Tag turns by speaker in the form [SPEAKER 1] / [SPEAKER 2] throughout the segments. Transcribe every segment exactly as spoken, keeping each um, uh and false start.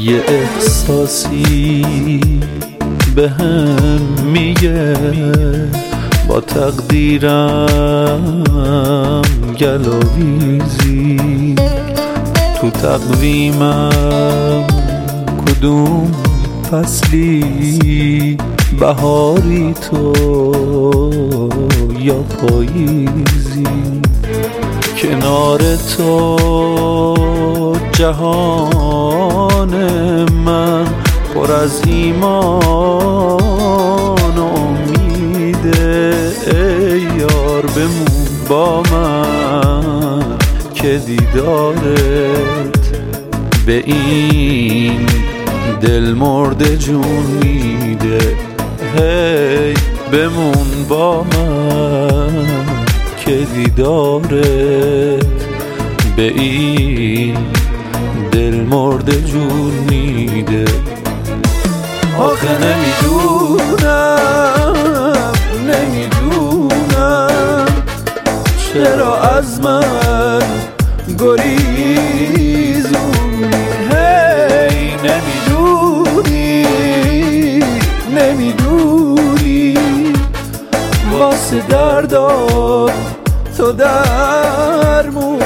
[SPEAKER 1] یه احساسی به هم میگه با تقدیرم گلاویزی، تو تقویمم کدوم فصلی، بهاری تو یا پاییزی. کنار تو جهان من پر از ایمان و امیده، ای یار بمون با من که دیدارت به این دل مرده جون میده. هی بمون با من که دیدارت به این دل مرده جون میده. آخه نمیدونم نمیدونم چرا از من گریزونی. هی نمیدونی نمیدونی واسه دردام تو درمونی.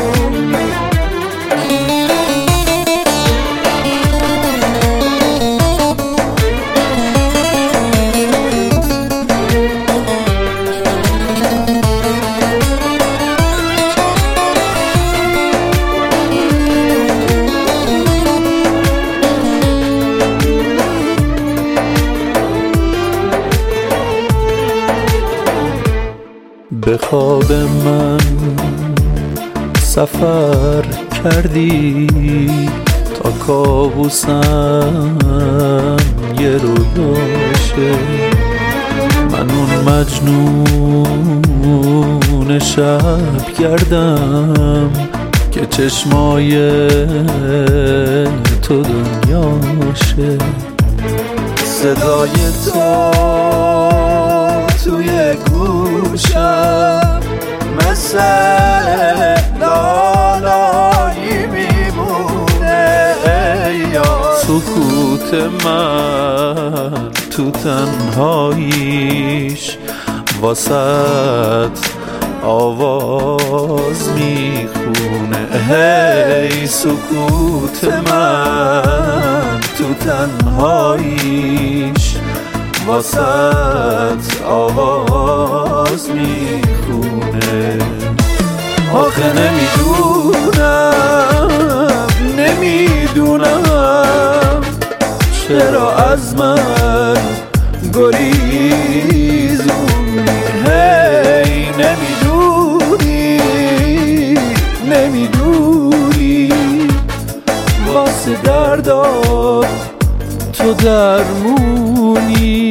[SPEAKER 1] به خواب من سفر کردی تا کابوسم یه رویاشه. من اون مجنون شب گردم که چشمای تو دنیاشه. صدای تو توی گوشم مثل لالایی میمونه. سکوت من تو تنهاییش واسط آواز میخونه. هی سکوت من تو تنهاییش واسط آواز میخونه. آخه نمیدونم نمیدونم چرا از من گریزونی. هی نمیدونی نمیدونی واسه دردام تو درمونی.